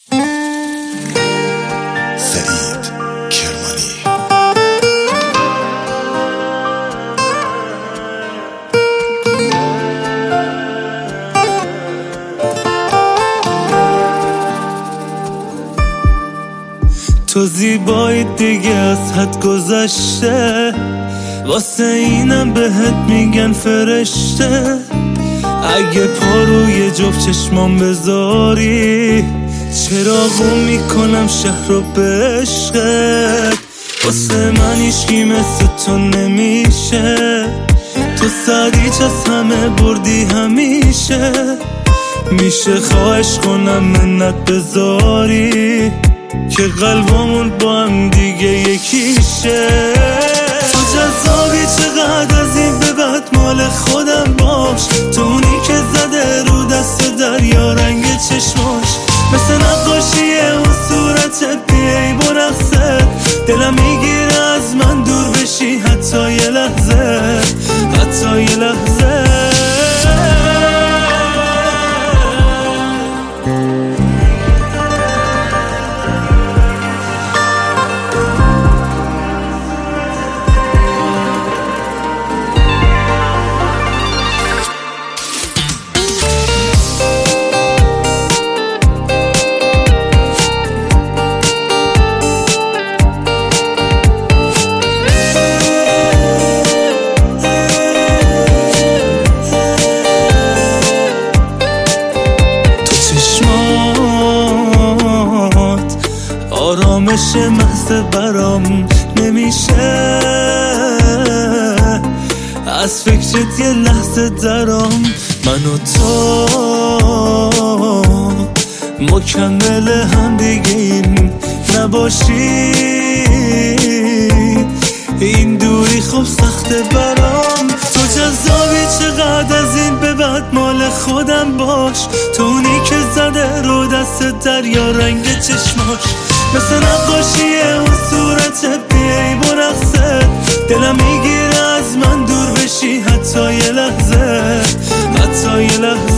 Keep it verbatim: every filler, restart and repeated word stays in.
سعید کرمانی. تو زیبایی دیگه از حد گذشته، واسه اینم بهت میگن فرشته. اگه پا روی جفت چشمام بذاری، چراغو میکنم شهر رو به عشقت. واسه من هیچکی مثل تو نمیشه، تو سریچ از همه بردی همیشه. میشه خواهش کنم منت بذاری که قلبمون با هم دیگه یکیشه. تو جذابی چقدر از این به بعد مال خودم باش. تو اونی که زده رو دست دریا رنگ چشماش، مثل نقاشی اون صورت بیایی برقصه. دلم میگیره از من دور بشی حتی یه لحظه، حتی یه لحظه. آرامش محض برام نمیشه، از فکرت یه لحظه درام. من و تو مکمل هم دیگه این نباشی، این دوری خوب سخته برام. تو جذابی چقدر از این به بعد مال خودم باش. تو اونی که زده رو دست دریا رنگ چشماش، مثل نقاشی اون صورت بیایی برقصه. دلم میگیره از من دور بشی حتی یه لحظه، حتی یه لحظه.